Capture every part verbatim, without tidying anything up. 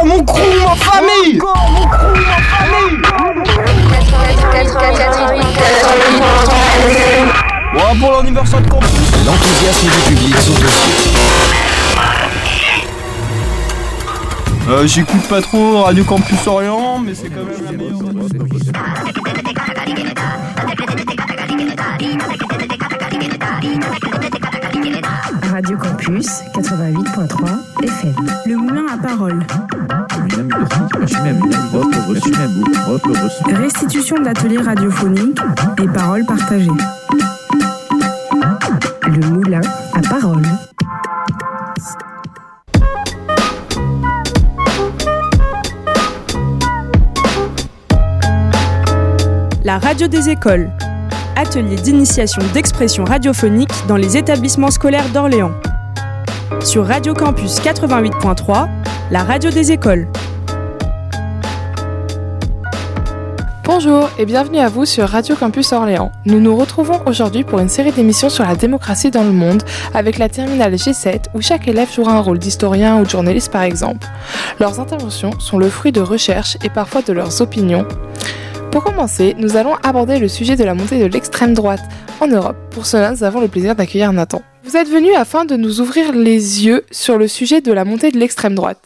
mon crew, ma famille. Encore mon crew, ma famille. Ouais, pour l'anniversaire de campus. L'enthousiasme du public sont au Euh, j'écoute pas trop Radio Campus Orléans, mais c'est quand même la meilleure. Radio Campus quatre-vingt-huit virgule trois F M. Le moulin à parole. Restitution d'ateliers radiophoniques et paroles partagées. Le moulin à parole. La radio des écoles. Atelier d'initiation d'expression radiophonique dans les établissements scolaires d'Orléans. Sur Radio Campus quatre-vingt-huit virgule trois, la radio des écoles. Bonjour et bienvenue à vous sur Radio Campus Orléans. Nous nous retrouvons aujourd'hui pour une série d'émissions sur la démocratie dans le monde avec la terminale G sept où chaque élève jouera un rôle d'historien ou de journaliste par exemple. Leurs interventions sont le fruit de recherches et parfois de leurs opinions. Pour commencer, nous allons aborder le sujet de la montée de l'extrême droite en Europe. Pour cela, nous avons le plaisir d'accueillir Nathan. Vous êtes venu afin de nous ouvrir les yeux sur le sujet de la montée de l'extrême droite.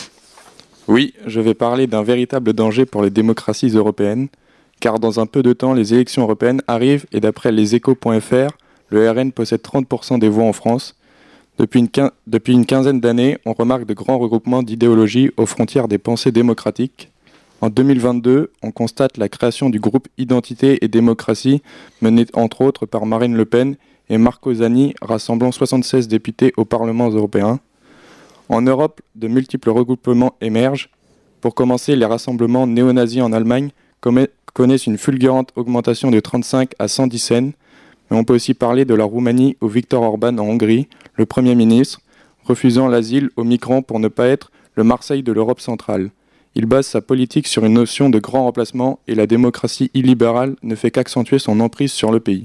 Oui, je vais parler d'un véritable danger pour les démocraties européennes, car dans un peu de temps, les élections européennes arrivent et d'après leséchos point f r, le R N possède trente pour cent des voix en France. Depuis une, quin- depuis une quinzaine d'années, on remarque de grands regroupements d'idéologies aux frontières des pensées démocratiques. En deux mille vingt-deux, on constate la création du groupe Identité et Démocratie, mené entre autres par Marine Le Pen et Marco Zanni, rassemblant soixante-seize députés au Parlement européen. En Europe, de multiples regroupements émergent. Pour commencer, les rassemblements néo-nazis en Allemagne connaissent une fulgurante augmentation de trente-cinq à cent dix scènes, mais on peut aussi parler de la Roumanie où Viktor Orban en Hongrie, le Premier ministre, refusant l'asile aux migrants pour ne pas être le Marseille de l'Europe centrale. Il base sa politique sur une notion de grand remplacement et la démocratie illibérale ne fait qu'accentuer son emprise sur le pays.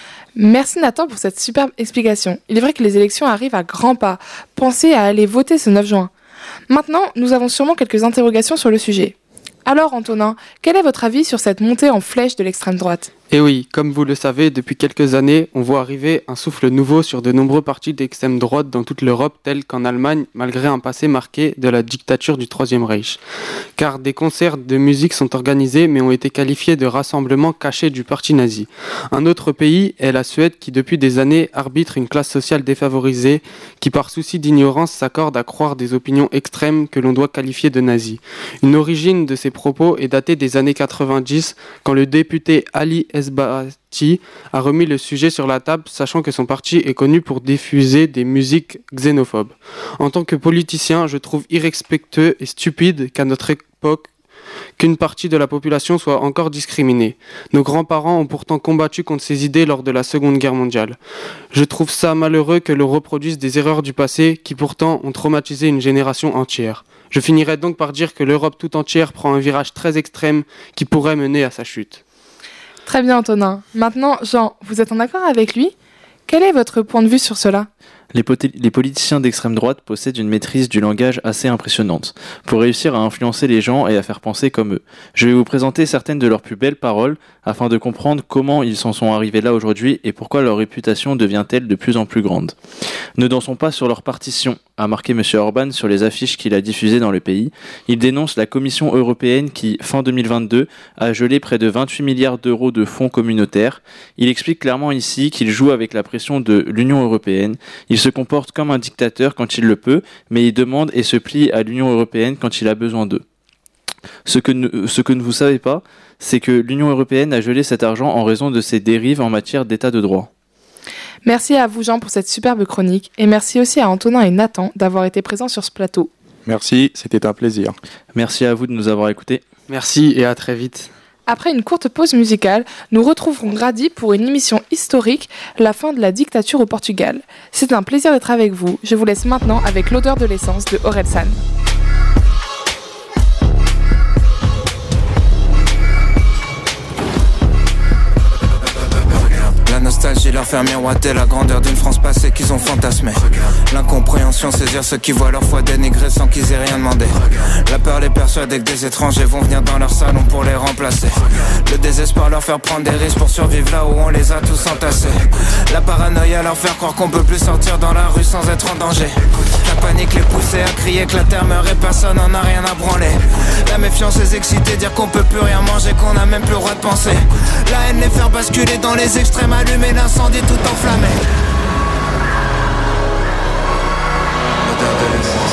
Merci Nathan pour cette superbe explication. Il est vrai que les élections arrivent à grands pas. Pensez à aller voter ce neuf juin. Maintenant, nous avons sûrement quelques interrogations sur le sujet. Alors Antonin, quel est votre avis sur cette montée en flèche de l'extrême droite ? Et oui, comme vous le savez, depuis quelques années, on voit arriver un souffle nouveau sur de nombreux partis d'extrême droite dans toute l'Europe, tels qu'en Allemagne, malgré un passé marqué de la dictature du Troisième Reich. Car des concerts de musique sont organisés, mais ont été qualifiés de rassemblements cachés du parti nazi. Un autre pays est la Suède, qui depuis des années arbitre une classe sociale défavorisée, qui par souci d'ignorance s'accorde à croire des opinions extrêmes que l'on doit qualifier de nazis. Une origine de ces propos est datée des années quatre-vingt-dix, quand le député Ali Esbati a remis le sujet sur la table, sachant que son parti est connu pour diffuser des musiques xénophobes. En tant que politicien, je trouve irrespectueux et stupide qu'à notre époque, qu'une partie de la population soit encore discriminée. Nos grands-parents ont pourtant combattu contre ces idées lors de la Seconde Guerre mondiale. Je trouve ça malheureux que l'on reproduise des erreurs du passé qui pourtant ont traumatisé une génération entière. Je finirai donc par dire que l'Europe tout entière prend un virage très extrême qui pourrait mener à sa chute. Très bien Antonin. Maintenant, Jean, vous êtes en accord avec lui ? Quel est votre point de vue sur cela ? Les, pot- les politiciens d'extrême droite possèdent une maîtrise du langage assez impressionnante, pour réussir à influencer les gens et à faire penser comme eux. Je vais vous présenter certaines de leurs plus belles paroles, afin de comprendre comment ils s'en sont arrivés là aujourd'hui et pourquoi leur réputation devient-elle de plus en plus grande. Ne dansons pas sur leur partition, a marqué M. Orban sur les affiches qu'il a diffusées dans le pays. Il dénonce la Commission européenne qui, fin deux mille vingt-deux, a gelé près de vingt-huit milliards d'euros de fonds communautaires. Il explique clairement ici qu'il joue avec la pression de l'Union européenne. Il se comporte comme un dictateur quand il le peut, mais il demande et se plie à l'Union européenne quand il a besoin d'eux. Ce que, ne, ce que vous ne savez pas, c'est que l'Union européenne a gelé cet argent en raison de ses dérives en matière d'état de droit. Merci à vous Jean pour cette superbe chronique et merci aussi à Antonin et Nathan d'avoir été présents sur ce plateau. Merci, c'était un plaisir. Merci à vous de nous avoir écoutés. Merci et à très vite. Après une courte pause musicale, nous retrouverons Grady pour une émission historique, la fin de la dictature au Portugal. C'est un plaisir d'être avec vous. Je vous laisse maintenant avec l'odeur de l'essence de Orelsan. La nostalgie nostalgie leur faire miroiter la grandeur d'une France passée qu'ils ont fantasmée. L'incompréhension saisir ceux qui voient leur foi dénigrée sans qu'ils aient rien demandé. La peur les persuader que des étrangers vont venir dans leur salon pour les remplacer. Le désespoir leur faire prendre des risques pour survivre là où on les a tous entassés. La paranoïa leur faire croire qu'on peut plus sortir dans la rue sans être en danger. La panique les pousser à crier que la terre meurt et personne n'en a rien à branler. La méfiance les exciter, dire qu'on peut plus rien manger, qu'on a même plus le droit de penser. La haine les faire basculer dans les extrêmes, allumer l'incendie tout enflammé. L'odeur de l'essence.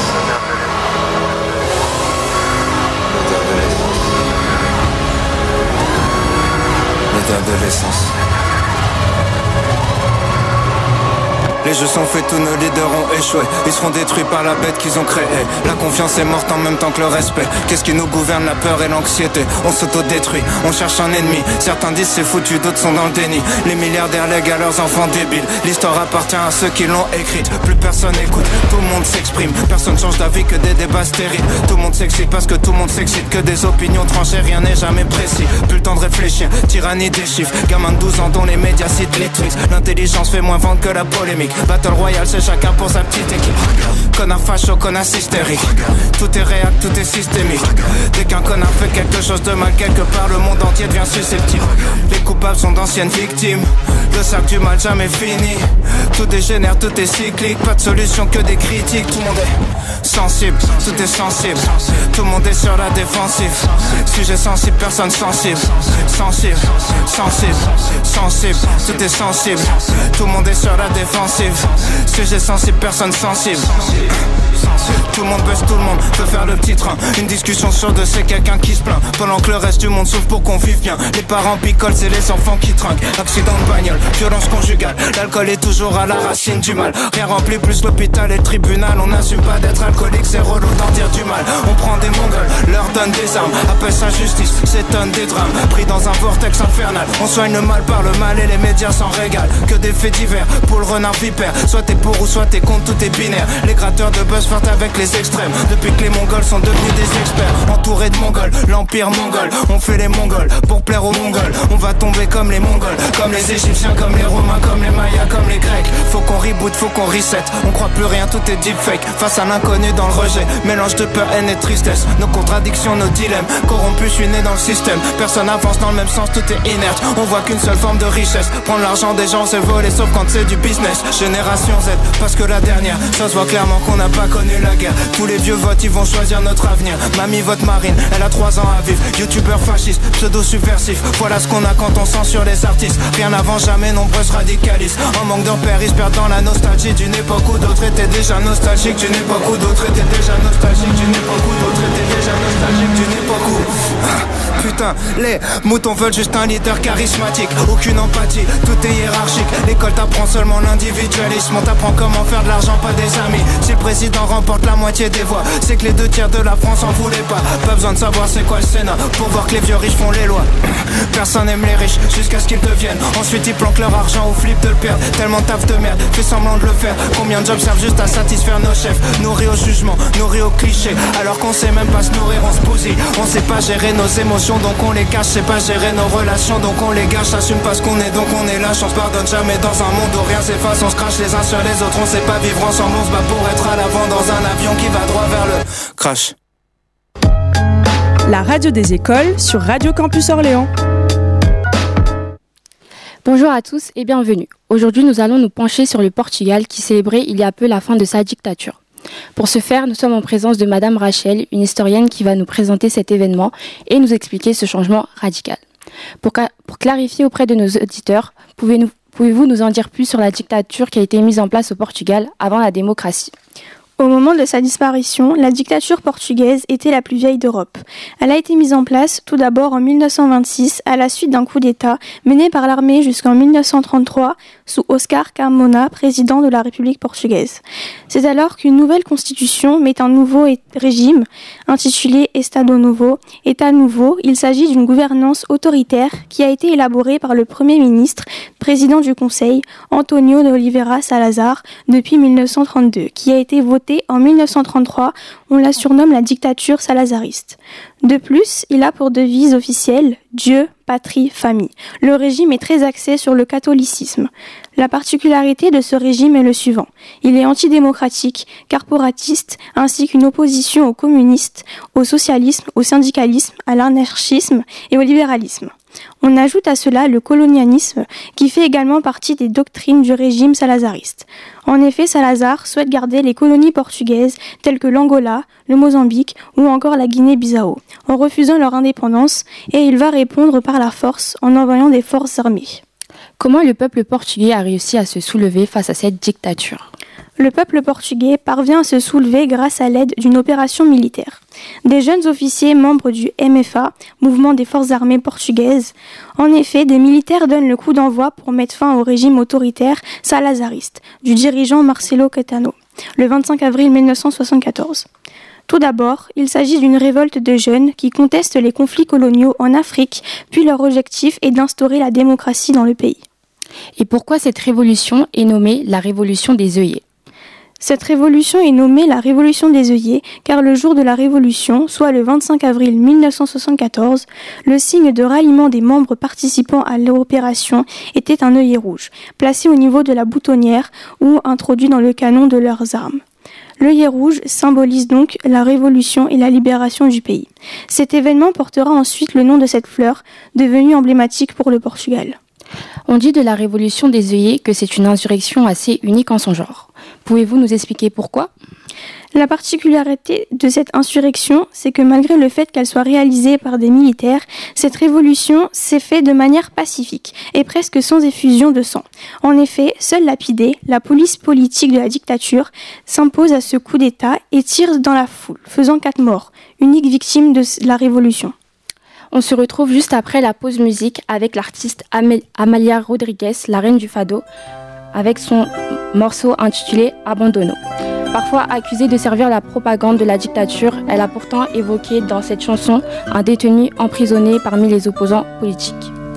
L'odeur de l'essence. L'odeur de l'essence. Les jeux sont faits, tous nos leaders ont échoué. Ils seront détruits par la bête qu'ils ont créée. La confiance est morte en même temps que le respect. Qu'est-ce qui nous gouverne? La peur et l'anxiété. On s'auto-détruit, on cherche un ennemi. Certains disent c'est foutu, d'autres sont dans le déni. Les milliardaires lèguent à leurs enfants débiles. L'histoire appartient à ceux qui l'ont écrite. Plus personne écoute, tout le monde s'exprime. Personne change d'avis que des débats stériles. Tout le monde s'excite parce que tout le monde s'excite. Que des opinions tranchées, rien n'est jamais précis. Plus le temps de réfléchir, tyrannie des chiffres. Gamin de douze ans dont les médias citent les tweets. L'intelligence fait moins vendre que la polémique. Battle Royale, c'est chacun pour sa petite équipe. Connard facho, connard hystérique. Tout est réel, tout est systémique. Dès qu'un connard fait quelque chose de mal quelque part, le monde entier devient susceptible. Les coupables sont d'anciennes victimes. Le cercle du mal jamais fini. Tout dégénère, tout est cyclique. Pas de solution que des critiques. Tout le monde est sensible, tout est sensible. Tout le monde est sur la défensive. Sujet sensible, personne sensible. Sensible, sensible, sensible. Tout est sensible. Tout le monde est sur la défensive. Sujet sensible, personne sensible. Tout le monde baisse, tout le monde peut faire le petit train. Une discussion sur deux, c'est quelqu'un qui se plaint. Pendant que le reste du monde souffre pour qu'on vive bien. Les parents picolent, c'est les enfants qui trinquent. Accident de bagnole, violence conjugale. L'alcool est toujours à la racine du mal. Rien rempli plus l'hôpital et le tribunal. On n'assume pas d'être alcoolique, c'est relou d'en dire du mal. On prend des mongols, leur donne des armes. Appelle ça justice, s'étonne des drames. Pris dans un vortex infernal. On soigne le mal par le mal et les médias s'en régalent. Que des faits divers pour le renard vipère. Soit t'es pour ou soit t'es contre, tout est binaire. Les gratteurs de buzz flirtent avec les extrêmes. Depuis que les mongols sont devenus des experts. Entourés de mongols, l'empire mongol. On fait les mongols pour plaire aux mongols. On va tomber comme les mongols, comme les égyptiens, comme les romains, comme les mayas, comme les grecs. Faut qu'on reboot, faut qu'on reset. On croit plus rien, tout est deepfake. Face à l'inconnu dans le rejet, mélange de peur, haine et tristesse. Nos contradictions, nos dilemmes, corrompus, je suis né dans le système. Personne avance dans le même sens, tout est inerte. On voit qu'une seule forme de richesse. Prendre l'argent des gens, c'est voler, sauf quand c'est du business. Génération Z, parce que la dernière, ça se voit clairement qu'on n'a pas connu la guerre. Tous les vieux votes, ils vont choisir notre avenir. Mamie vote Marine, elle a trois ans à vivre. Youtubeur fasciste, pseudo subversif. Voilà ce qu'on a quand on censure les artistes. Rien n'avance jamais, nombreuses radicalistes. En manque de repères, ils se perdent dans la nostalgie d'une époque où d'autres étaient déjà nostalgiques. D'une époque où d'autres étaient déjà nostalgiques. D'une époque où d'autres étaient déjà nostalgiques. D'une époque où... Putain, les moutons veulent juste un leader charismatique. Aucune empathie, tout est hiérarchique. L'école t'apprend seulement l'individualisme. On t'apprend comment faire de l'argent, pas des amis. Si le président remporte la moitié des voix, c'est que les deux tiers de la France en voulaient pas. Pas besoin de savoir c'est quoi le Sénat pour voir que les vieux riches font les lois. Personne n'aime les riches jusqu'à ce qu'ils deviennent. Ensuite ils planquent leur argent ou flippent de le perdre. Tellement taf de merde, fait semblant de le faire. Combien de jobs servent juste à satisfaire nos chefs? Nourris au jugement, nourris au cliché. Alors qu'on sait même pas se nourrir, on se bousille. On sait pas gérer nos émotions donc on les cache. C'est pas gérer nos relations donc on les gâche. Assume pas ce qu'on est donc on est lâche. On se pardonne jamais dans un monde où rien s'efface. On se crache les uns sur les autres. On sait pas vivre ensemble. On se bat pour être à l'avant dans un avion qui va droit vers le crash. La radio des écoles sur Radio Campus Orléans. Bonjour à tous et bienvenue. Aujourd'hui, nous allons nous pencher sur le Portugal qui célébrait il y a peu la fin de sa dictature. Pour ce faire, nous sommes en présence de Madame Rachel, une historienne qui va nous présenter cet événement et nous expliquer ce changement radical. Pour, ca- pour clarifier auprès de nos auditeurs, pouvez-nous, pouvez-vous nous en dire plus sur la dictature qui a été mise en place au Portugal avant la démocratie ? Au moment de sa disparition, la dictature portugaise était la plus vieille d'Europe. Elle a été mise en place tout d'abord en mille neuf cent vingt-six à la suite d'un coup d'État mené par l'armée jusqu'en mille neuf cent trente-trois sous Oscar Carmona, président de la République portugaise. C'est alors qu'une nouvelle constitution met un nouveau régime intitulé Estado Novo. État nouveau, il s'agit d'une gouvernance autoritaire qui a été élaborée par le Premier ministre, président du Conseil, António de Oliveira Salazar, depuis mille neuf cent trente-deux, qui a été voté arrêté en mille neuf cent trente-trois, on la surnomme la dictature salazariste. De plus, il a pour devise officielle « Dieu, patrie, famille ». Le régime est très axé sur le catholicisme. La particularité de ce régime est le suivant. Il est antidémocratique, corporatiste, ainsi qu'une opposition aux communistes, au socialisme, au syndicalisme, à l'anarchisme et au libéralisme. On ajoute à cela le colonialisme qui fait également partie des doctrines du régime salazariste. En effet, Salazar souhaite garder les colonies portugaises telles que l'Angola, le Mozambique ou encore la Guinée-Bissau, en refusant leur indépendance, et il va répondre par la force en envoyant des forces armées. Comment le peuple portugais a réussi à se soulever face à cette dictature ? Le peuple portugais parvient à se soulever grâce à l'aide d'une opération militaire. Des jeunes officiers membres du M F A, Mouvement des Forces Armées Portugaises, en effet, des militaires donnent le coup d'envoi pour mettre fin au régime autoritaire salazariste du dirigeant Marcelo Caetano, le vingt-cinq avril mille neuf cent soixante-quatorze. Tout d'abord, il s'agit d'une révolte de jeunes qui contestent les conflits coloniaux en Afrique, puis leur objectif est d'instaurer la démocratie dans le pays. Et pourquoi cette révolution est nommée la révolution des œillets ? Cette révolution est nommée la révolution des œillets car le jour de la révolution, soit le vingt-cinq avril mille neuf cent soixante-quatorze, le signe de ralliement des membres participant à l'opération était un œillet rouge, placé au niveau de la boutonnière ou introduit dans le canon de leurs armes. L'œillet rouge symbolise donc la révolution et la libération du pays. Cet événement portera ensuite le nom de cette fleur, devenue emblématique pour le Portugal. On dit de la révolution des œillets que c'est une insurrection assez unique en son genre. Pouvez-vous nous expliquer pourquoi ? La particularité de cette insurrection, c'est que malgré le fait qu'elle soit réalisée par des militaires, cette révolution s'est faite de manière pacifique et presque sans effusion de sang. En effet, seule la P I D E, la police politique de la dictature, s'impose à ce coup d'État et tire dans la foule, faisant quatre morts, unique victime de la révolution. On se retrouve juste après la pause musique avec l'artiste Am- Amalia Rodrigues, la reine du fado, avec son morceau intitulé Abandono. Parfois accusée de servir la propagande de la dictature, elle a pourtant évoqué dans cette chanson un détenu emprisonné parmi les opposants politiques.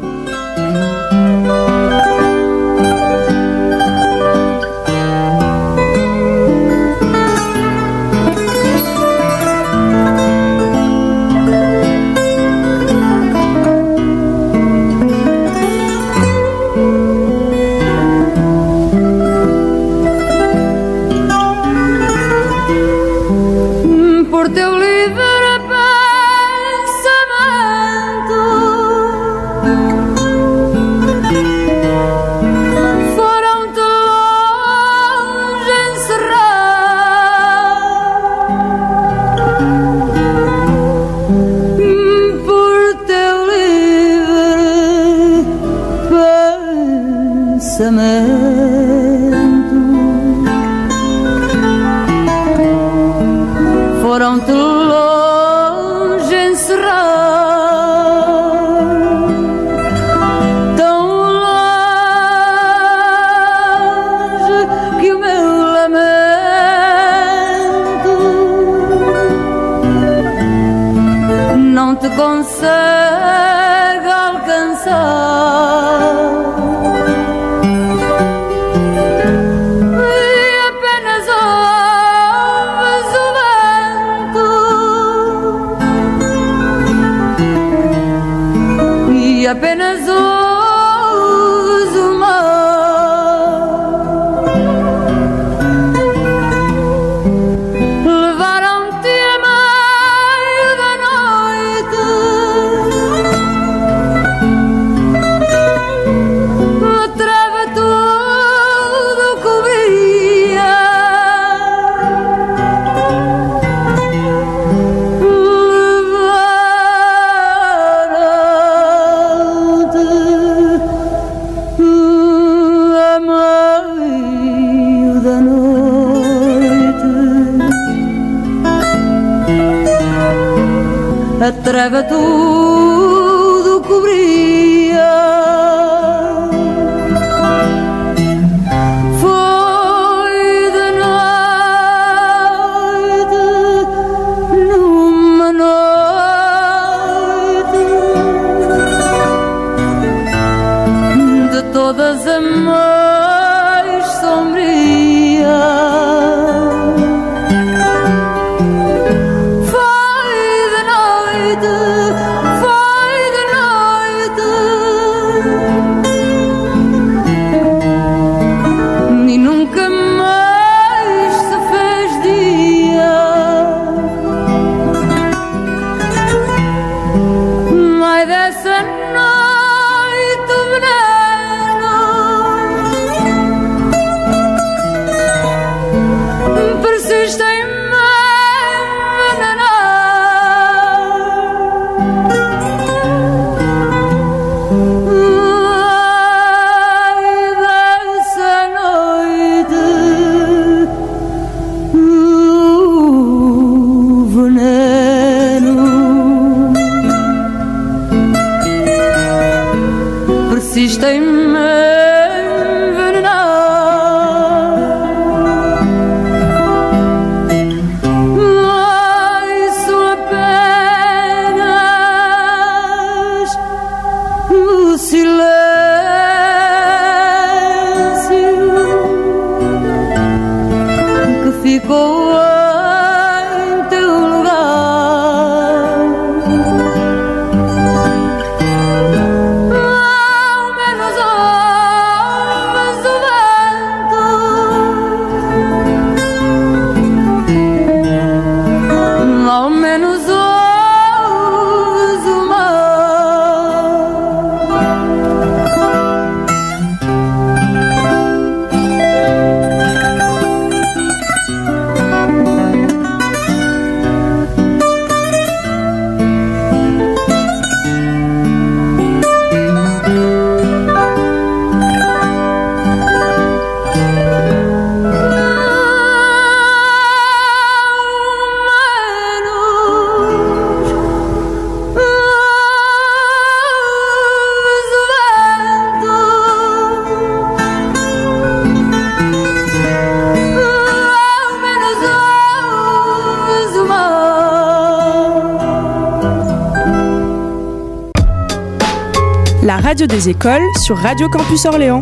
Foram-te longe encerrar, tão longe que o meu lamento não te consegue alcançar. Apenas ouves o mar, levaram-te a meio da noite, a treva tudo cobria, a treva tudo cobria. Foi de noite, numa noite de todas a mais sombria. Isto tem-me envenenado. Ai, são apenas o silêncio que ficou em teu lugar. Ao menos ouves o vento, ao menos ouves o mar. La radio des écoles sur Radio Campus Orléans.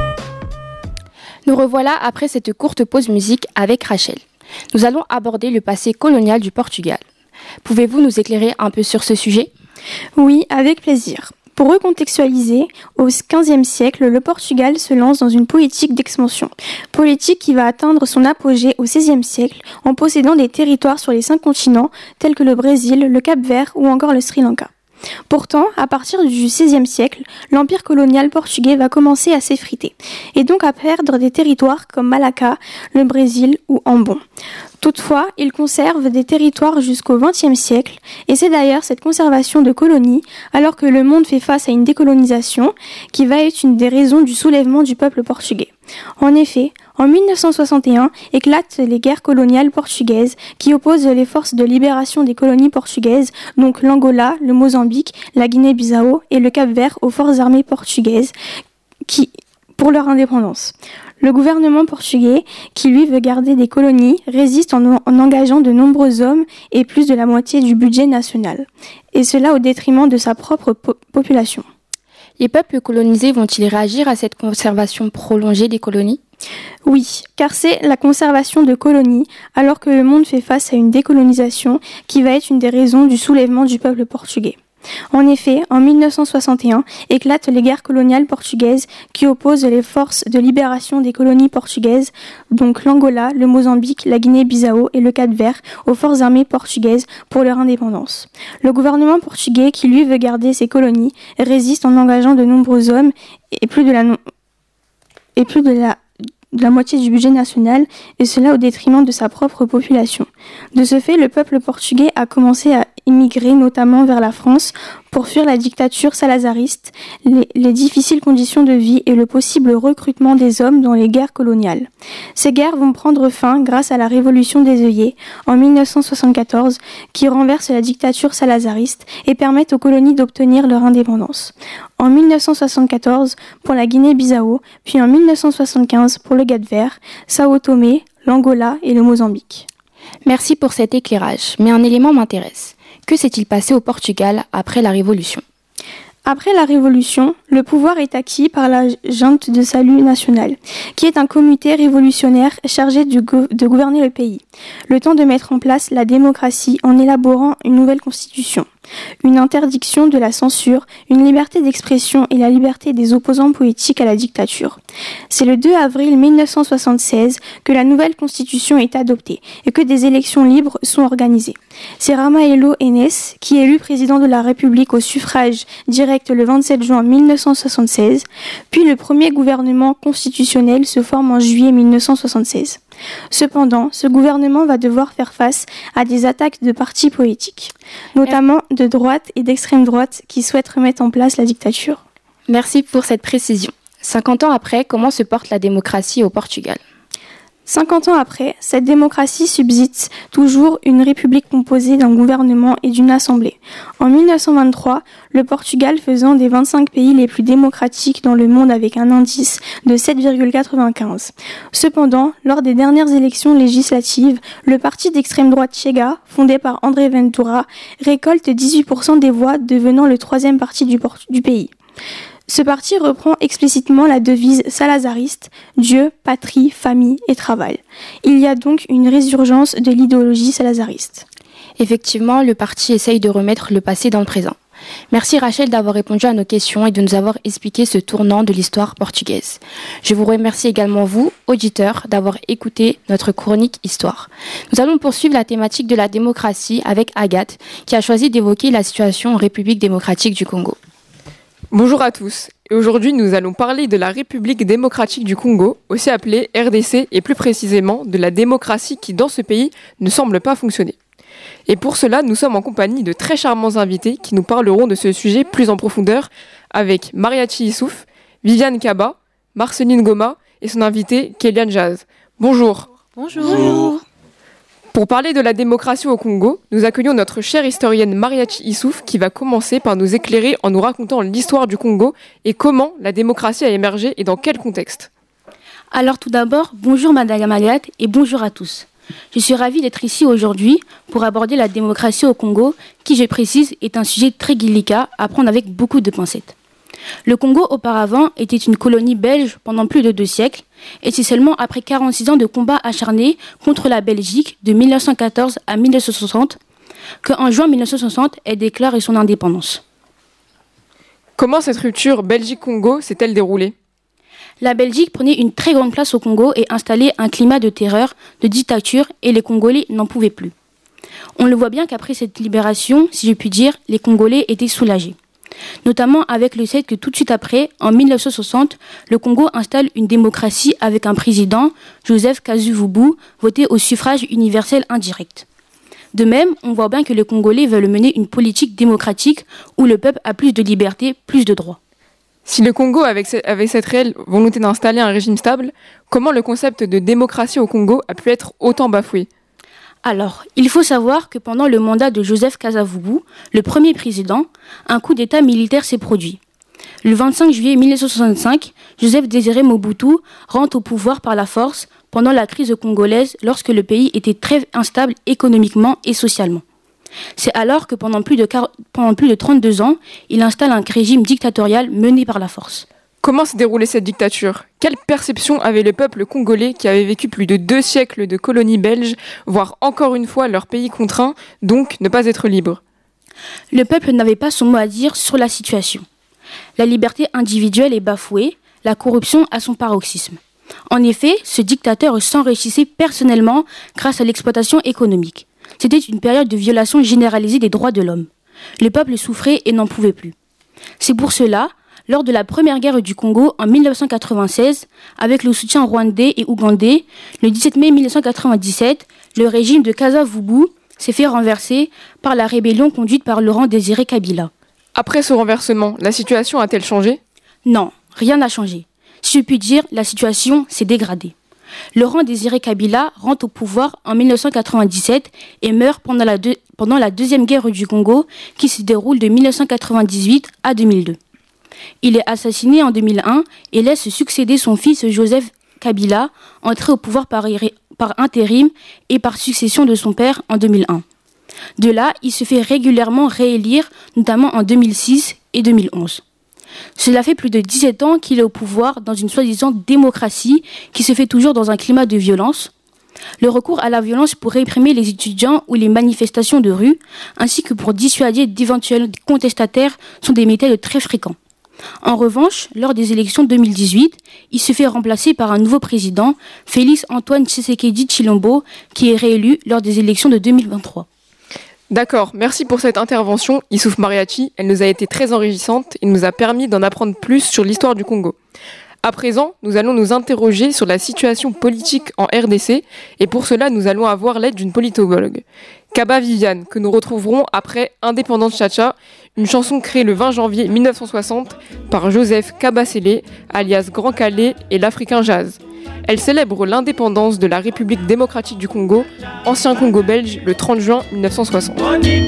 Nous revoilà après cette courte pause musique avec Rachel. Nous allons aborder le passé colonial du Portugal. Pouvez-vous nous éclairer un peu sur ce sujet ? Oui, avec plaisir. Pour recontextualiser, au quinzième siècle, le Portugal se lance dans une politique d'expansion. Politique qui va atteindre son apogée au seizième siècle en possédant des territoires sur les cinq continents tels que le Brésil, le Cap-Vert ou encore le Sri Lanka. Pourtant, à partir du seizième siècle, l'empire colonial portugais va commencer à s'effriter et donc à perdre des territoires comme Malacca, le Brésil ou Ambon. Toutefois, il conserve des territoires jusqu'au vingtième siècle et c'est d'ailleurs cette conservation de colonies, alors que le monde fait face à une décolonisation, qui va être une des raisons du soulèvement du peuple portugais. En effet, en mille neuf cent soixante et un éclatent les guerres coloniales portugaises qui opposent les forces de libération des colonies portugaises, donc l'Angola, le Mozambique, la Guinée-Bissau et le Cap-Vert aux forces armées portugaises qui, pour leur indépendance. Le gouvernement portugais, qui lui veut garder des colonies, résiste en, en engageant de nombreux hommes et plus de la moitié du budget national, et cela au détriment de sa propre po- population. Les peuples colonisés vont-ils réagir à cette conservation prolongée des colonies ? Oui, car c'est la conservation de colonies, alors que le monde fait face à une décolonisation qui va être une des raisons du soulèvement du peuple portugais. En effet, en mille neuf cent soixante et un éclatent les guerres coloniales portugaises qui opposent les forces de libération des colonies portugaises, donc l'Angola, le Mozambique, la Guinée-Bissau et le Cap-Vert, aux forces armées portugaises pour leur indépendance. Le gouvernement portugais, qui lui veut garder ses colonies, résiste en engageant de nombreux hommes et plus de la, no- et plus de la de la moitié du budget national, et cela au détriment de sa propre population. De ce fait, le peuple portugais a commencé à émigrer, notamment vers la France, pour fuir la dictature salazariste, les, les difficiles conditions de vie et le possible recrutement des hommes dans les guerres coloniales. Ces guerres vont prendre fin grâce à la Révolution des œillets, en mille neuf cent soixante-quatorze, qui renverse la dictature salazariste et permet aux colonies d'obtenir leur indépendance. En mille neuf cent soixante-quatorze pour la Guinée-Bissau, puis en mille neuf cent soixante-quinze pour le Cap-Vert, Sao Tomé, l'Angola et le Mozambique. Merci pour cet éclairage, mais un élément m'intéresse. Que s'est-il passé au Portugal après la Révolution ? Après la Révolution, le pouvoir est acquis par la Junte de Salut National, qui est un comité révolutionnaire chargé de, go- de gouverner le pays, le temps de mettre en place la démocratie en élaborant une nouvelle constitution, une interdiction de la censure, une liberté d'expression et la liberté des opposants politiques à la dictature. C'est le deux avril mille neuf cent soixante-seize que la nouvelle constitution est adoptée et que des élections libres sont organisées. C'est Ramaelo Enes qui est élu président de la République au suffrage direct le vingt-sept juin mille neuf cent soixante-seize, puis le premier gouvernement constitutionnel se forme en juillet mille neuf cent soixante-seize. Cependant, ce gouvernement va devoir faire face à des attaques de partis politiques, notamment de droite et d'extrême droite qui souhaitent remettre en place la dictature. Merci pour cette précision. cinquante ans après, comment se porte la démocratie au Portugal ? cinquante ans après, cette démocratie subsiste toujours une république composée d'un gouvernement et d'une assemblée. En mille neuf cent vingt-trois, le Portugal faisant des vingt-cinq pays les plus démocratiques dans le monde avec un indice de sept virgule quatre-vingt-quinze. Cependant, lors des dernières élections législatives, le parti d'extrême droite Chega, fondé par André Ventura, récolte dix-huit pour cent des voix, devenant le troisième parti du, Port- du pays. Ce parti reprend explicitement la devise salazariste « Dieu, patrie, famille et travail ». Il y a donc une résurgence de l'idéologie salazariste. Effectivement, le parti essaye de remettre le passé dans le présent. Merci Rachel d'avoir répondu à nos questions et de nous avoir expliqué ce tournant de l'histoire portugaise. Je vous remercie également vous, auditeurs, d'avoir écouté notre chronique Histoire. Nous allons poursuivre la thématique de la démocratie avec Agathe, qui a choisi d'évoquer la situation en République démocratique du Congo. Bonjour à tous, et aujourd'hui nous allons parler de la République démocratique du Congo, aussi appelée R D C, et plus précisément de la démocratie qui dans ce pays ne semble pas fonctionner. Et pour cela, nous sommes en compagnie de très charmants invités qui nous parleront de ce sujet plus en profondeur avec Mariachi Issouf, Viviane Kaba, Marceline Goma et son invité Kéliane Jazz. Bonjour. Bonjour. Bonjour. Pour parler de la démocratie au Congo, nous accueillons notre chère historienne Mariachi Issouf qui va commencer par nous éclairer en nous racontant l'histoire du Congo et comment la démocratie a émergé et dans quel contexte. Alors tout d'abord, bonjour Madame Agathe et bonjour à tous. Je suis ravie d'être ici aujourd'hui pour aborder la démocratie au Congo qui, je précise, est un sujet très délicat à prendre avec beaucoup de pincettes. Le Congo, auparavant, était une colonie belge pendant plus de deux siècles, et c'est seulement après quarante-six ans de combats acharnés contre la Belgique de mille neuf cent quatorze à mille neuf cent soixante qu'en juin mille neuf cent soixante, elle déclare son indépendance. Comment cette rupture Belgique-Congo s'est-elle déroulée ? La Belgique prenait une très grande place au Congo et installait un climat de terreur, de dictature, et les Congolais n'en pouvaient plus. On le voit bien qu'après cette libération, si je puis dire, les Congolais étaient soulagés. Notamment avec le fait que tout de suite après, en mille neuf cent soixante, le Congo installe une démocratie avec un président, Joseph Kasavubu, voté au suffrage universel indirect. De même, on voit bien que les Congolais veulent mener une politique démocratique où le peuple a plus de liberté, plus de droits. Si le Congo avait cette réelle volonté d'installer un régime stable, comment le concept de démocratie au Congo a pu être autant bafoué ? Alors, il faut savoir que pendant le mandat de Joseph Kasavubu, le premier président, un coup d'État militaire s'est produit. Le vingt-cinq juillet mille neuf cent soixante-cinq, Joseph Désiré Mobutu rentre au pouvoir par la force pendant la crise congolaise lorsque le pays était très instable économiquement et socialement. C'est alors que pendant plus de, quarante, pendant plus de trente-deux ans, il installe un régime dictatorial mené par la force. Comment s'est déroulée cette dictature ? Quelle perception avait le peuple congolais qui avait vécu plus de deux siècles de colonie belge, voire encore une fois leur pays contraint, donc ne pas être libre ? Le peuple n'avait pas son mot à dire sur la situation. La liberté individuelle est bafouée, la corruption a son paroxysme. En effet, ce dictateur s'enrichissait personnellement grâce à l'exploitation économique. C'était une période de violation généralisée des droits de l'homme. Le peuple souffrait et n'en pouvait plus. C'est pour cela, lors de la première guerre du Congo en mille neuf cent quatre-vingt-seize, avec le soutien rwandais et ougandais, le dix-sept mai mille neuf cent quatre-vingt-dix-sept, le régime de Kasavubu s'est fait renverser par la rébellion conduite par Laurent Désiré Kabila. Après ce renversement, la situation a-t-elle changé ? Non, rien n'a changé. Si je puis dire, la situation s'est dégradée. Laurent Désiré Kabila rentre au pouvoir en mille neuf cent quatre-vingt-dix-sept et meurt pendant la, deux, pendant la deuxième guerre du Congo qui se déroule de mille neuf cent quatre-vingt-dix-huit à deux mille deux. Il est assassiné en deux mille un et laisse succéder son fils Joseph Kabila, entré au pouvoir par, par intérim et par succession de son père en deux mille un. De là, il se fait régulièrement réélire, notamment en deux mille six et deux mille onze. Cela fait plus de dix-sept ans qu'il est au pouvoir dans une soi-disant démocratie qui se fait toujours dans un climat de violence. Le recours à la violence pour réprimer les étudiants ou les manifestations de rue, ainsi que pour dissuader d'éventuels contestataires, sont des méthodes très fréquents. En revanche, lors des élections deux mille dix-huit, il se fait remplacer par un nouveau président, Félix Antoine Tshisekedi Tshilombo, qui est réélu lors des élections de deux mille vingt-trois. D'accord, merci pour cette intervention, Issouf Mariachi. Elle nous a été très enrichissante et nous a permis d'en apprendre plus sur l'histoire du Congo. À présent, nous allons nous interroger sur la situation politique en R D C et pour cela, nous allons avoir l'aide d'une politologue. Kaba Viviane, que nous retrouverons après Indépendance Cha-Cha, une chanson créée le vingt janvier mille neuf cent soixante par Joseph Kabasele, alias Grand Calais et l'Africain Jazz. Elle célèbre l'indépendance de la République démocratique du Congo, ancien Congo belge, le trente juin mille neuf cent soixante.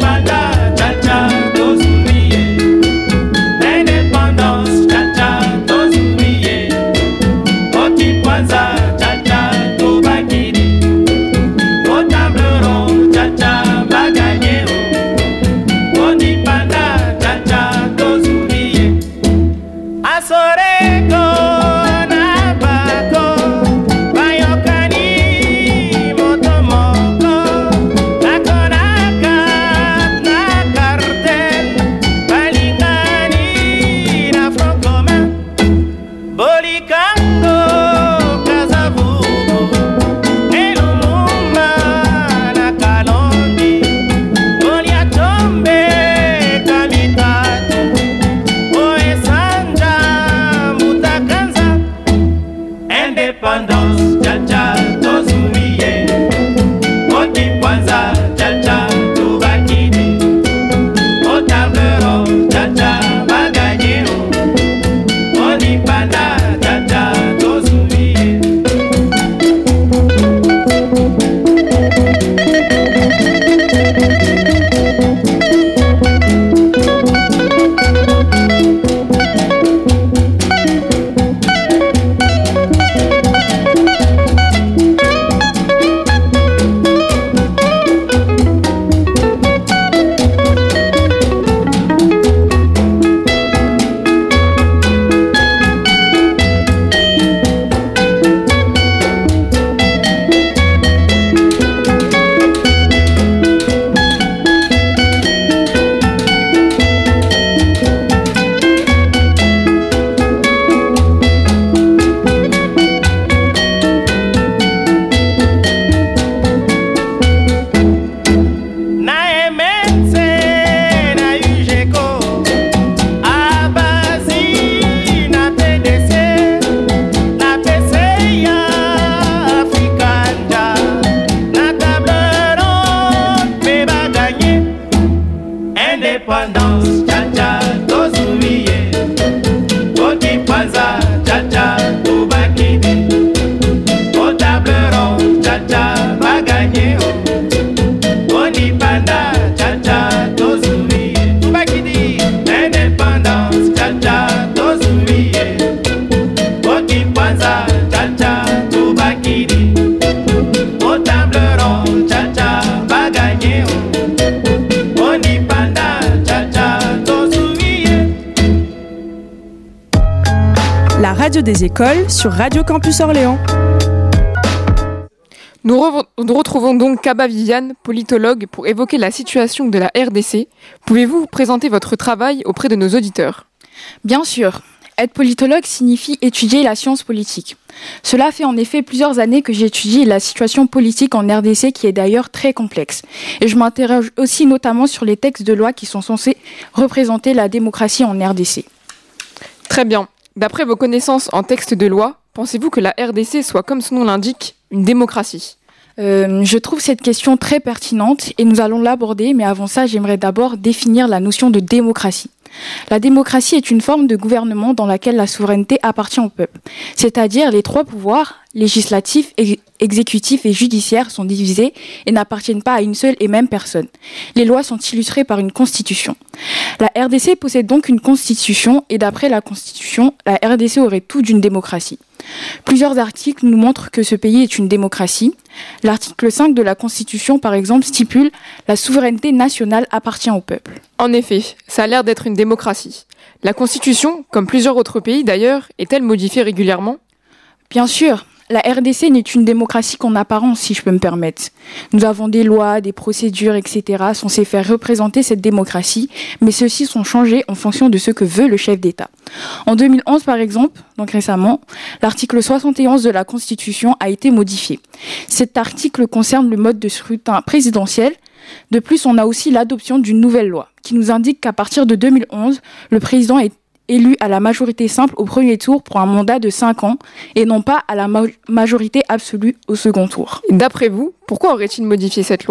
La radio des écoles sur Radio Campus Orléans. Nous, re- nous retrouvons donc Kaba Viviane, politologue, pour évoquer la situation de la R D C. Pouvez-vous vous présenter votre travail auprès de nos auditeurs ? Bien sûr. Être politologue signifie étudier la science politique. Cela fait en effet plusieurs années que j'étudie la situation politique en R D C qui est d'ailleurs très complexe. Et je m'interroge aussi notamment sur les textes de loi qui sont censés représenter la démocratie en R D C. Très bien. D'après vos connaissances en texte de loi, pensez-vous que la R D C soit, comme son nom l'indique, une démocratie ? Euh, je trouve cette question très pertinente et nous allons l'aborder, mais avant ça, j'aimerais d'abord définir la notion de démocratie. La démocratie est une forme de gouvernement dans laquelle la souveraineté appartient au peuple, c'est-à-dire les trois pouvoirs, législatif, ex- exécutif et judiciaire, sont divisés et n'appartiennent pas à une seule et même personne. Les lois sont illustrées par une constitution. La R D C possède donc une constitution et d'après la constitution, la R D C aurait tout d'une démocratie. Plusieurs articles nous montrent que ce pays est une démocratie. L'article cinq de la Constitution, par exemple, stipule « La souveraineté nationale appartient au peuple ». En effet, ça a l'air d'être une démocratie. La Constitution, comme plusieurs autres pays d'ailleurs, est-elle modifiée régulièrement ? Bien sûr. La R D C n'est une démocratie qu'en apparence, si je peux me permettre. Nous avons des lois, des procédures, et cetera censées faire représenter cette démocratie, mais ceux-ci sont changés en fonction de ce que veut le chef d'État. En deux mille onze, par exemple, donc récemment, l'article soixante et onze de la Constitution a été modifié. Cet article concerne le mode de scrutin présidentiel. De plus, on a aussi l'adoption d'une nouvelle loi qui nous indique qu'à partir de deux mille onze, le président est élu à la majorité simple au premier tour pour un mandat de cinq ans et non pas à la ma- majorité absolue au second tour. D'après vous, pourquoi aurait-il modifié cette loi ?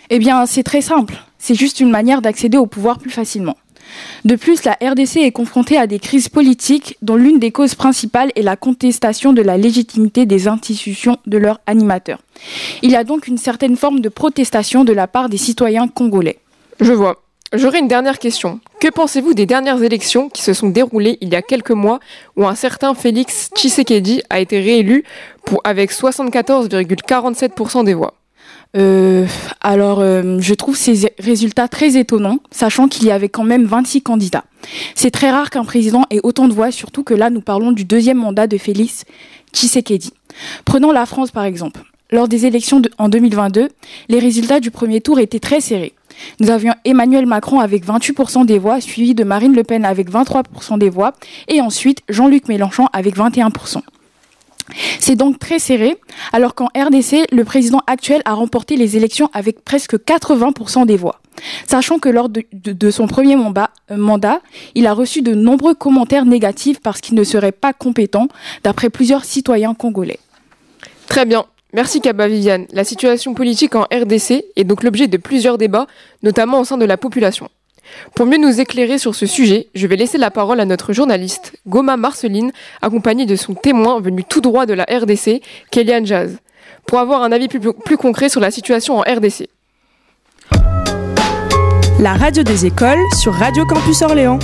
Eh bien, c'est très simple. C'est juste une manière d'accéder au pouvoir plus facilement. De plus, la R D C est confrontée à des crises politiques dont l'une des causes principales est la contestation de la légitimité des institutions de leurs animateurs. Il y a donc une certaine forme de protestation de la part des citoyens congolais. Je vois. J'aurais une dernière question. Que pensez-vous des dernières élections qui se sont déroulées il y a quelques mois où un certain Félix Tshisekedi a été réélu pour, avec soixante-quatorze virgule quarante-sept pour cent des voix? Euh, alors, euh, je trouve ces résultats très étonnants, sachant qu'il y avait quand même vingt-six candidats. C'est très rare qu'un président ait autant de voix, surtout que là, nous parlons du deuxième mandat de Félix Tshisekedi. Prenons la France, par exemple. Lors des élections de, en deux mille vingt-deux, les résultats du premier tour étaient très serrés. Nous avions Emmanuel Macron avec vingt-huit pour cent des voix, suivi de Marine Le Pen avec vingt-trois pour cent des voix, et ensuite Jean-Luc Mélenchon avec vingt et un pour cent. C'est donc très serré, alors qu'en R D C, le président actuel a remporté les élections avec presque quatre-vingts pour cent des voix. Sachant que lors de, de, de son premier mandat, euh, mandat, il a reçu de nombreux commentaires négatifs parce qu'il ne serait pas compétent, d'après plusieurs citoyens congolais. Très bien. Merci Kaba Viviane. La situation politique en R D C est donc l'objet de plusieurs débats, notamment au sein de la population. Pour mieux nous éclairer sur ce sujet, je vais laisser la parole à notre journaliste, Goma Marceline, accompagnée de son témoin venu tout droit de la R D C, Kéliane Jazz, pour avoir un avis plus, plus concret sur la situation en R D C. La radio des écoles sur Radio Campus Orléans.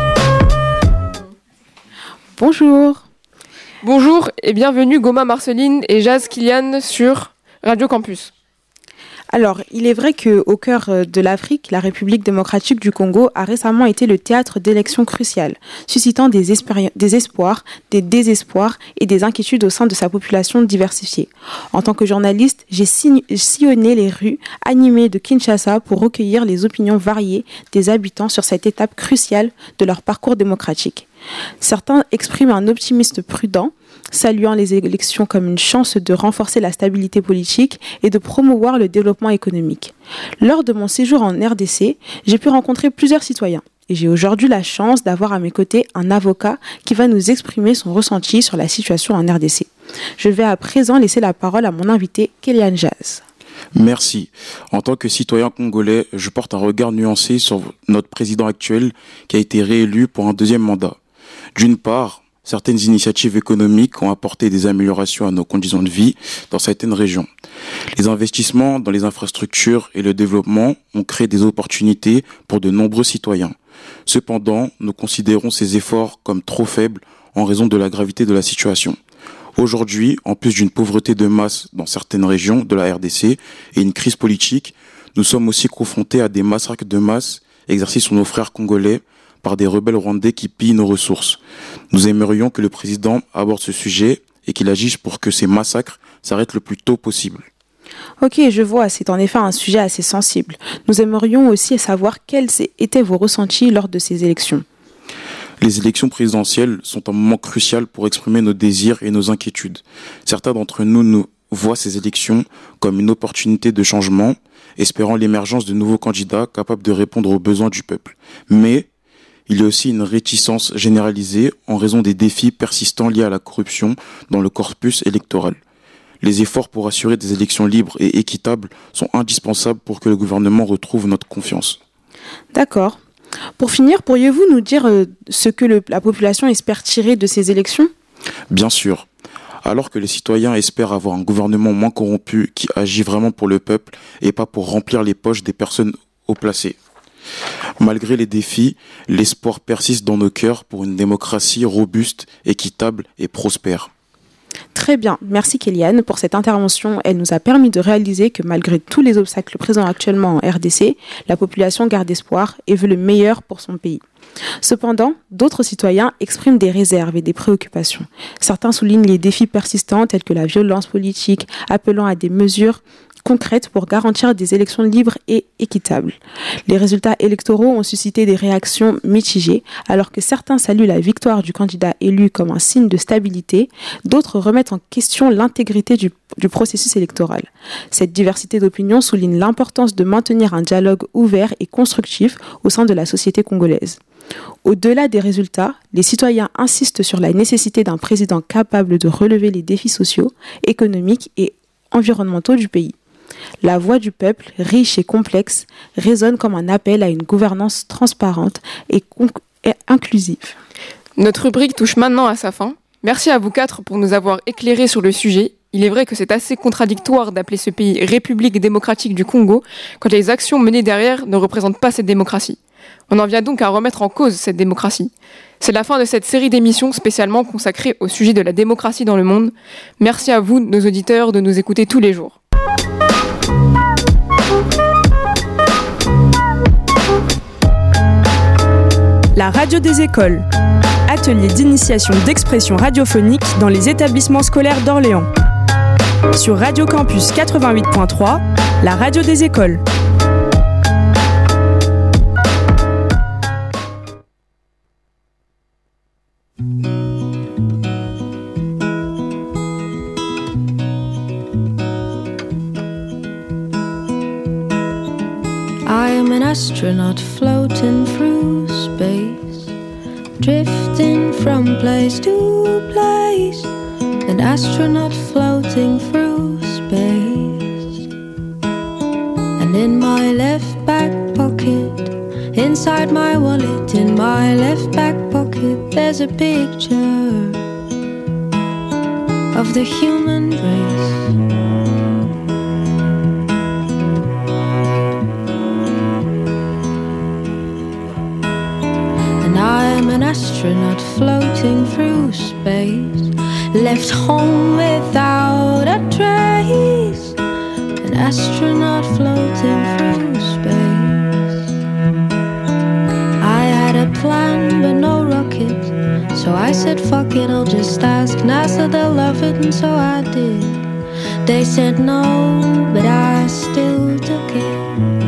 Bonjour. Bonjour et bienvenue Goma Marceline et Jazz Kéliane sur Radio Campus. Alors, il est vrai qu'au cœur de l'Afrique, la République démocratique du Congo a récemment été le théâtre d'élections cruciales, suscitant des, espéri- des espoirs, des désespoirs et des inquiétudes au sein de sa population diversifiée. En tant que journaliste, j'ai sign- sillonné les rues animées de Kinshasa pour recueillir les opinions variées des habitants sur cette étape cruciale de leur parcours démocratique. Certains expriment un optimisme prudent, saluant les élections comme une chance de renforcer la stabilité politique et de promouvoir le développement économique. Lors de mon séjour en R D C, j'ai pu rencontrer plusieurs citoyens et j'ai aujourd'hui la chance d'avoir à mes côtés un avocat qui va nous exprimer son ressenti sur la situation en R D C. Je vais à présent laisser la parole à mon invité, Kéliane Jazz. Merci. En tant que citoyen congolais, je porte un regard nuancé sur notre président actuel qui a été réélu pour un deuxième mandat. D'une part, certaines initiatives économiques ont apporté des améliorations à nos conditions de vie dans certaines régions. Les investissements dans les infrastructures et le développement ont créé des opportunités pour de nombreux citoyens. Cependant, nous considérons ces efforts comme trop faibles en raison de la gravité de la situation. Aujourd'hui, en plus d'une pauvreté de masse dans certaines régions de la R D C et une crise politique, nous sommes aussi confrontés à des massacres de masse exercés sur nos frères congolais par des rebelles rwandais qui pillent nos ressources. Nous aimerions que le président aborde ce sujet et qu'il agisse pour que ces massacres s'arrêtent le plus tôt possible. Ok, je vois, c'est en effet un sujet assez sensible. Nous aimerions aussi savoir quels étaient vos ressentis lors de ces élections. Les élections présidentielles sont un moment crucial pour exprimer nos désirs et nos inquiétudes. Certains d'entre nous nous voient ces élections comme une opportunité de changement, espérant l'émergence de nouveaux candidats capables de répondre aux besoins du peuple. Mais il y a aussi une réticence généralisée en raison des défis persistants liés à la corruption dans le corpus électoral. Les efforts pour assurer des élections libres et équitables sont indispensables pour que le gouvernement retrouve notre confiance. D'accord. Pour finir, pourriez-vous nous dire euh, ce que le, la population espère tirer de ces élections ? Bien sûr. Alors que les citoyens espèrent avoir un gouvernement moins corrompu qui agit vraiment pour le peuple et pas pour remplir les poches des personnes haut placées. Malgré les défis, l'espoir persiste dans nos cœurs pour une démocratie robuste, équitable et prospère. Très bien, merci Kéliane pour cette intervention. Elle nous a permis de réaliser que malgré tous les obstacles présents actuellement en R D C, la population garde espoir et veut le meilleur pour son pays. Cependant, d'autres citoyens expriment des réserves et des préoccupations. Certains soulignent les défis persistants tels que la violence politique, appelant à des mesures concrètes pour garantir des élections libres et équitables. Les résultats électoraux ont suscité des réactions mitigées, alors que certains saluent la victoire du candidat élu comme un signe de stabilité, d'autres remettent en question l'intégrité du, du processus électoral. Cette diversité d'opinions souligne l'importance de maintenir un dialogue ouvert et constructif au sein de la société congolaise. Au-delà des résultats, les citoyens insistent sur la nécessité d'un président capable de relever les défis sociaux, économiques et environnementaux du pays. La voix du peuple, riche et complexe, résonne comme un appel à une gouvernance transparente et, con- et inclusive. Notre rubrique touche maintenant à sa fin. Merci à vous quatre pour nous avoir éclairés sur le sujet. Il est vrai que c'est assez contradictoire d'appeler ce pays République démocratique du Congo quand les actions menées derrière ne représentent pas cette démocratie. On en vient donc à remettre en cause cette démocratie. C'est la fin de cette série d'émissions spécialement consacrée au sujet de la démocratie dans le monde. Merci à vous, nos auditeurs, de nous écouter tous les jours. La radio des écoles. Atelier d'initiation d'expression radiophonique dans les établissements scolaires d'Orléans. Sur Radio Campus quatre-vingt-huit point trois, la radio des écoles. I am an astronaut floating through space, drifting from place to place. An astronaut floating through space. And in my left back pocket, inside my wallet, in my left back pocket, there's a picture of the human race. An astronaut floating through space, left home without a trace. An astronaut floating through space. I had a plan but no rocket, so I said fuck it, I'll just ask NASA, they'll love it, and so I did. They said no, but I still took it.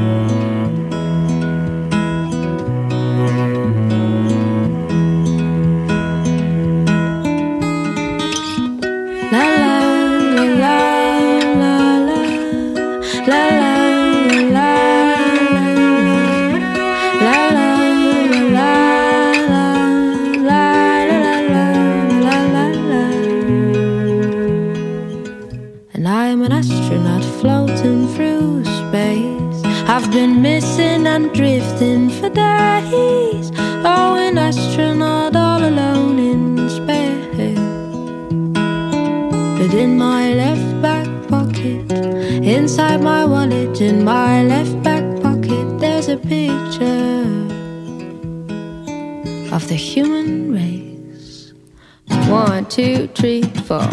Been missing and drifting for days. Oh, an astronaut all alone in space. But in my left back pocket, inside my wallet, in my left back pocket, there's a picture of the human race. One, two, three, four.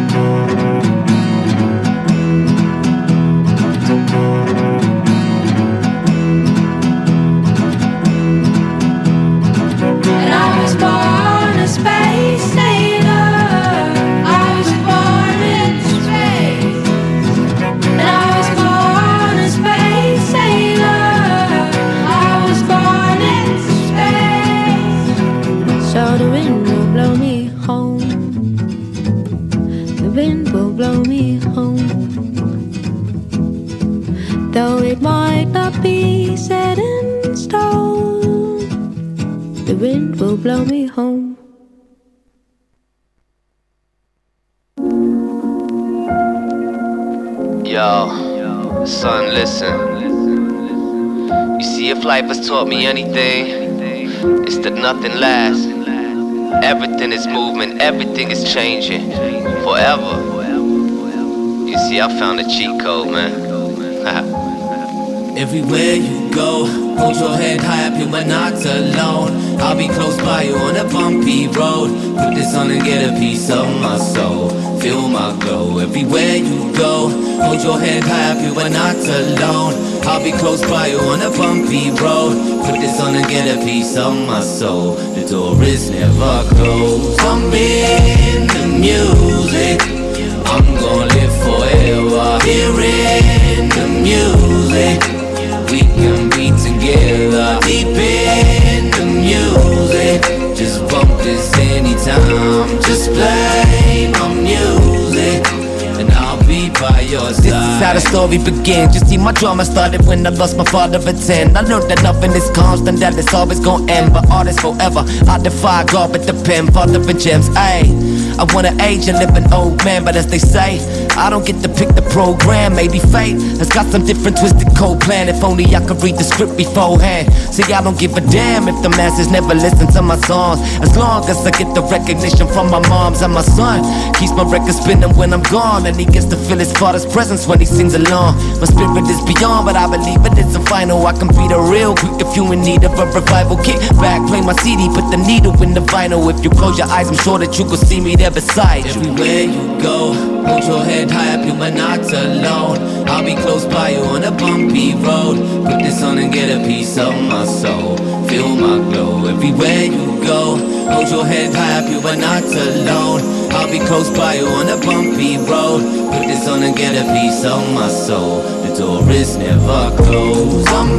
Though it might not be set in stone, the wind will blow me home. Yo, son, listen. You see, if life has taught me anything, it's that nothing lasts. Everything is movement, everything is changing forever. You see, I found a cheat code, man. Everywhere you go, hold your head high up, you are not alone. I'll be close by you on a bumpy road. Put this on and get a piece of my soul. Feel my glow. Everywhere you go, hold your head high up, you are not alone. I'll be close by you on a bumpy road. Put this on and get a piece of my soul. The door is never closed. I'm in the music, I'm gonna live forever. Here in the music, we can be together. Deep in the music, just bump this anytime. Just play my music, and I'll be by your side. This is how the story begins. You see, my drama started when I lost my father at ten. I learned that nothing is constant, that it's always gonna end. But art is forever. I defy God with the pen, father of gems. Ayy, I wanna age and live an old man, but as they say, I don't get to pick the program. Maybe fate has got some different twisted code plan. If only I could read the script beforehand. See, I don't give a damn if the masses never listen to my songs, as long as I get the recognition from my moms and my son. Keeps my record spinning when I'm gone, and he gets to feel his father's presence when he sings along. My spirit is beyond, but I believe it isn't final. I can be the real quick if you in need of a revival. Kick back, play my C D, put the needle in the vinyl. If you close your eyes, I'm sure that you could see me there beside you. Everywhere you go, hold your head high up, you are not alone. I'll be close by you on a bumpy road. Put this on and get a piece of my soul. Feel my glow everywhere you go. Hold your head high up, you are not alone. I'll be close by you on a bumpy road. Put this on and get a piece of my soul. The door is never closed. I'm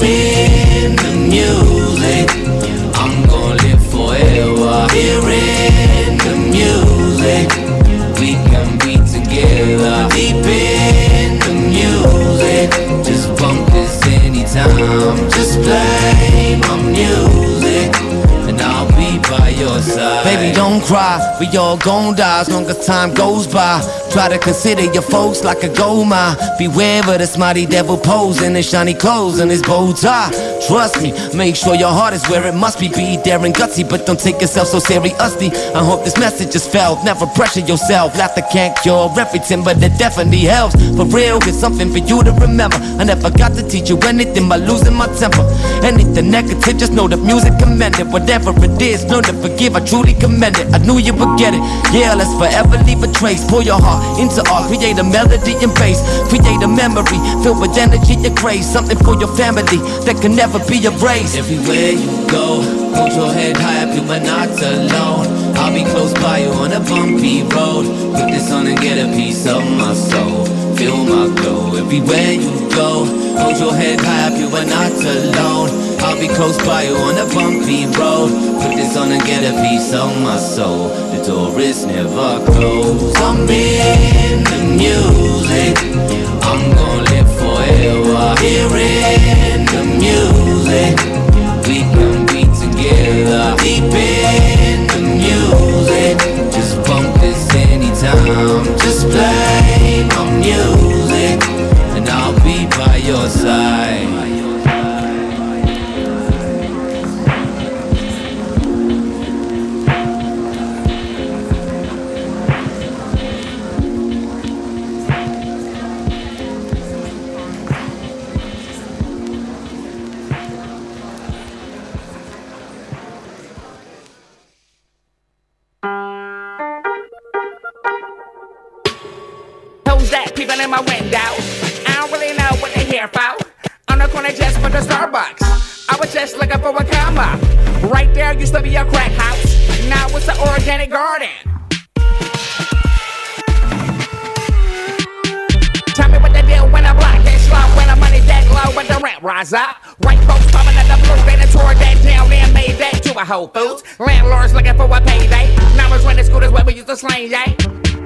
in the music. I'm gonna live forever. Here in the music, we can be together. Deep in the music, just bump this anytime. Just play my music, and I'll be by your side. Baby, don't cry, we all gon' die as long as time goes by. Try to consider your folks like a gold mine. Beware of this mighty devil posing in shiny clothes and his bow tie. Trust me, make sure your heart is where it must be. Be daring, gutsy, but don't take yourself so seriously. I hope this message is felt. Never pressure yourself. Laughter can't cure everything, but it definitely helps. For real, it's something for you to remember. I never got to teach you anything by losing my temper. Anything negative, just know that music commended. Whatever it is, learn to forgive. I truly commend it. I knew you would get it. Yeah, let's forever leave a trace. Pull your heart into art, create a melody and bass. Create a memory filled with energy and grace. Something for your family that can never be erased. Everywhere you go, hold your head high up, you are not alone. I'll be close by you on a bumpy road. Put this on and get a piece of my soul. Feel my glow everywhere you go. Hold your head high up, you are not alone. I'll be close by you on a bumpy road. Put this on and get a piece of my soul. The door is never closed. I'm in the music. I'm gonna live forever. Here in the music, we can be together. Deep in the music, just bump this anytime. Just play my music, and I'll be by your side. People in my window, I don't really know what they're here for. On the corner just for the Starbucks, I was just looking for a come up. Right there used to be a crack house, now it's an organic garden. Tell me what they do when the block is slow, when the money that low, when the rent rise up. White folks coming at the blue, they done tore that down and made that to a Whole Foods. Landlords looking for a payday, now it's renting scooters where we used to slang, yeah.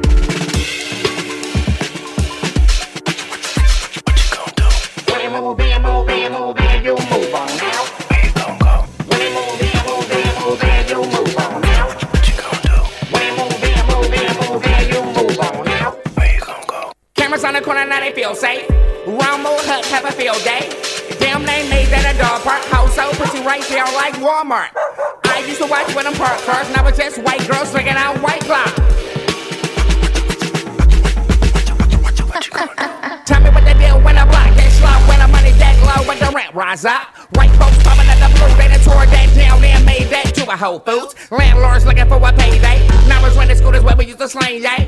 Move in, move in, move in, you move on now. Where you gon' go? When you move in, move in, move in, you move on now. What you gon' do? When you move in, move in, move in, you move on now. Where you gon' go? Cameras on the corner, now they feel safe. Rumble Hut, have a field day. Damn, they made that a dog park. House so pretty right there like Walmart. I used to watch when them park cars, now it's just white girls drinking out White Claw. Tell me what they do when the block is slow, when the money that low, when the rent rise up. White folks coming at the blue, they done tore that down and made that to a Whole Foods. Landlords looking for a payday, now it's renting scooters where we used to slang, yeah.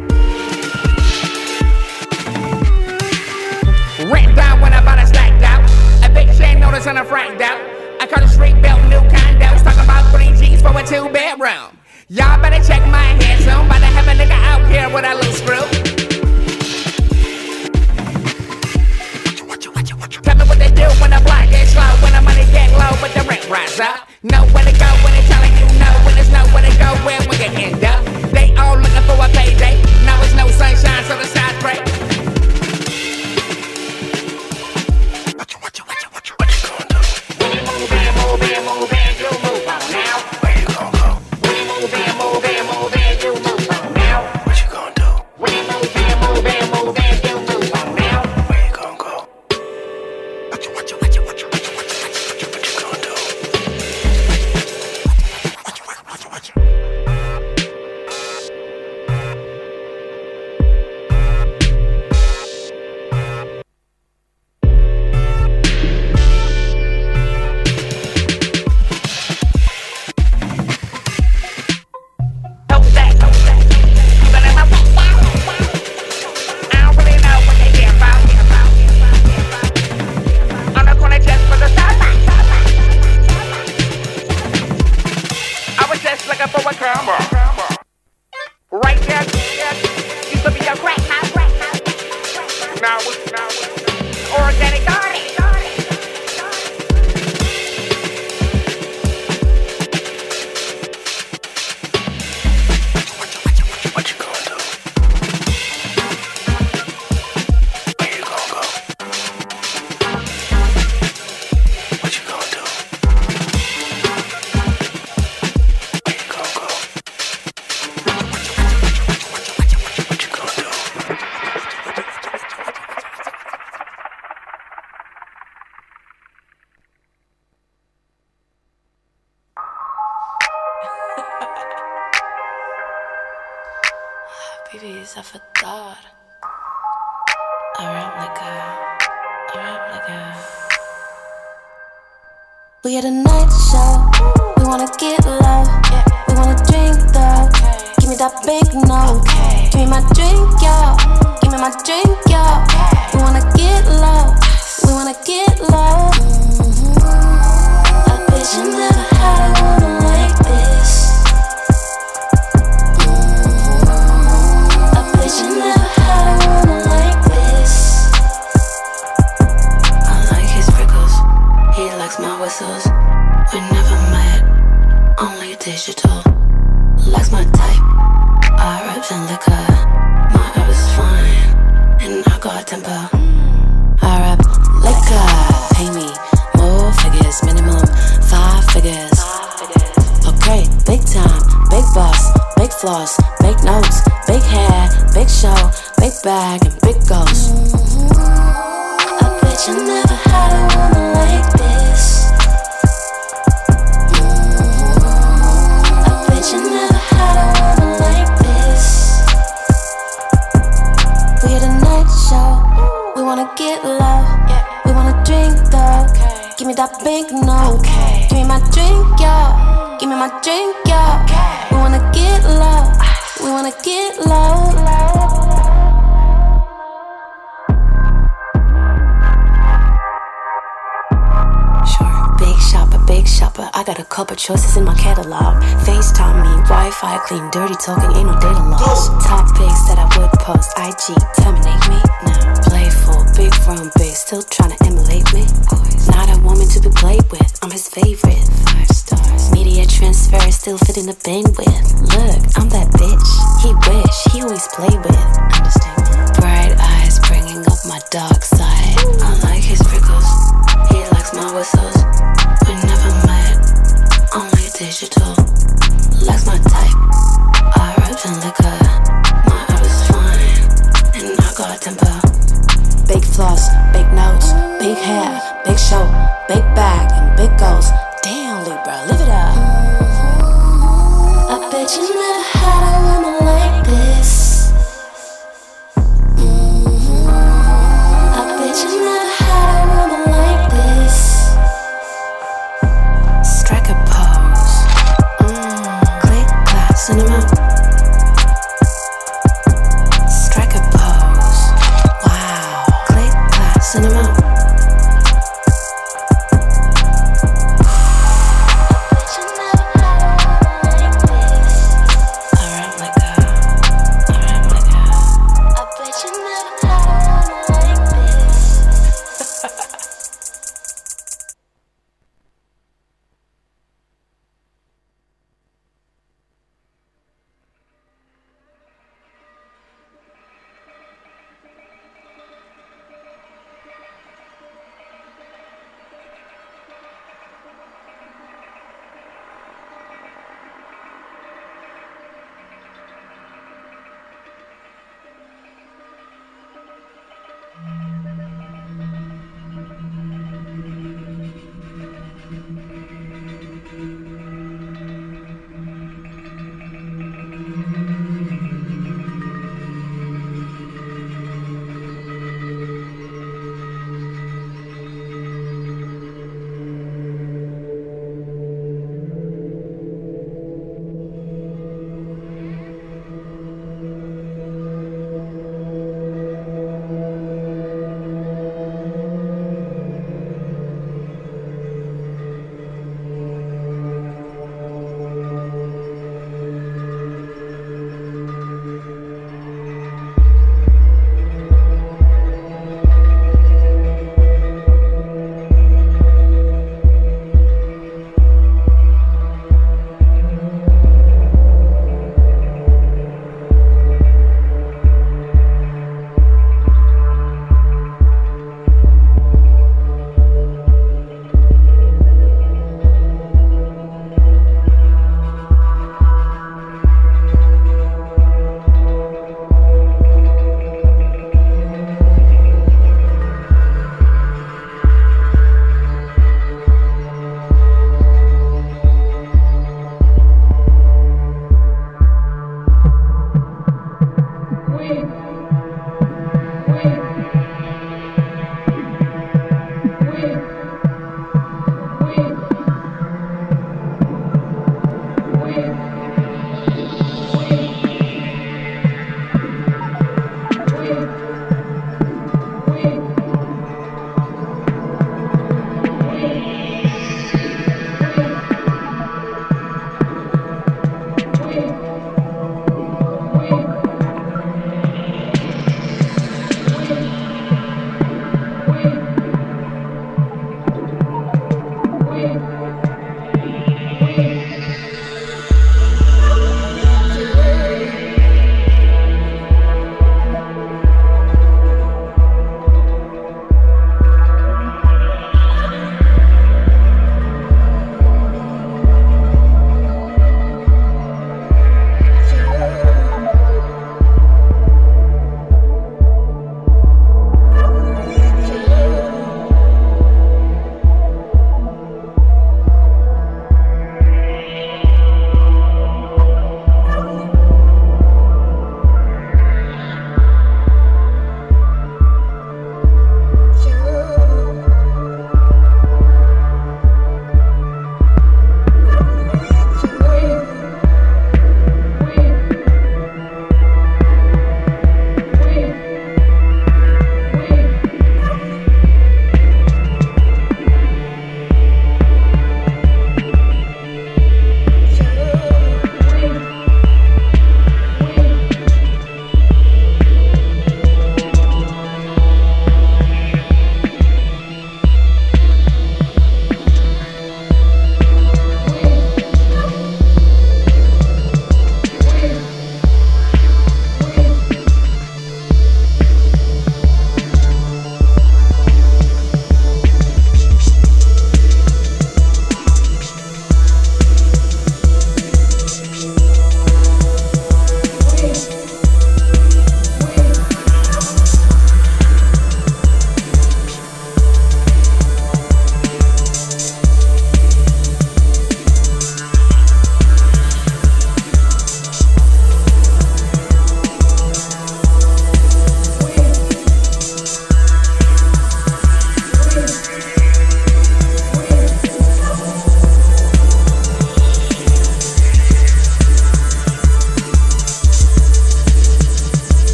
Rent down when I bought a stacked out, a big chain notice and a franked out. I cut the street, built new condos, talking about three G's for a two bedroom. Y'all better check my head soon, about to have a nigga out here with a little screw. Tell me what they do when the block is slow, when the money get low, but the rent rise up. Know where to go when they telling you no, when there's nowhere to go, where we can end up. They all looking for a payday, now it's no sunshine, so the side break. What you, what you, what you, what you, what you gonna do? When you move in, move in, move in, you move on now. Where you gonna go? When you move in, move in, move in, you move on now. What you gonna do? When you move in, move in, move in. Babies, I forgot. I rap like a, I rap like a. We at a night show. We wanna get low. We wanna drink though. Give me that big no. Give me my drink, yo. Give me my drink, yo. We wanna get low. We wanna get low. A bitch you never had a woman like this. You never had a woman like this. I like his prickles, he likes my whistles. We never met, only digital. Likes my type, I rap and liquor. My herb is fine, and I got temper. I rap liquor, pay me more figures, minimum five figures. Okay, big time, big boss, big floss, big notes, big hair, big show, big bag, and big ghost. I bet you never had a woman like this. I bet you never had a woman like this. We at a night show, we wanna get low, we wanna drink though. Give me that big no, give me my drink, yo. Give me my drink, yo. We wanna get low. We wanna get low. Sure, big shopper, big shopper. I got a couple choices in my catalog. FaceTime me, Wi-Fi clean, dirty talking, ain't no data loss. Top pics that I would post, I G, terminate me. Nah, playful, big room, big, still tryna emulate me. Not a woman to be played with, I'm his favorite. Five stars. Media transfer, still fit in the bandwidth. Look, I'm that bitch. He wish, he always play with. Understatement. Bright eyes, bringing up my dark side. I like his prickles, he likes my whistles. We never met, only digital. Likes my type, I rap and liquor. My herb is fine, and I got temper. Big floss, big notes, big hair, big show, big bag, and big goals. Damn, Libra, live it up. I bet you never had a woman like this. I bet you never had a woman like this. Strike a pose. Mm. Click, clap, cinema. Strike a pose. Wow. Click, clap, cinema.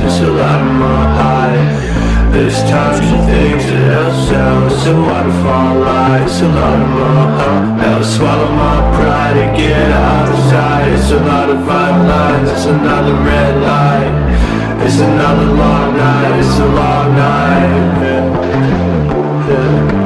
It's a lot of my high. This time she thinks that I'll sell. It's a waterfall lie. It's a lot of my heart. Now I swallow my pride and get out of sight. It's a lot of fine lines. It's another red light. It's another long night. It's a long night. Yeah. Yeah.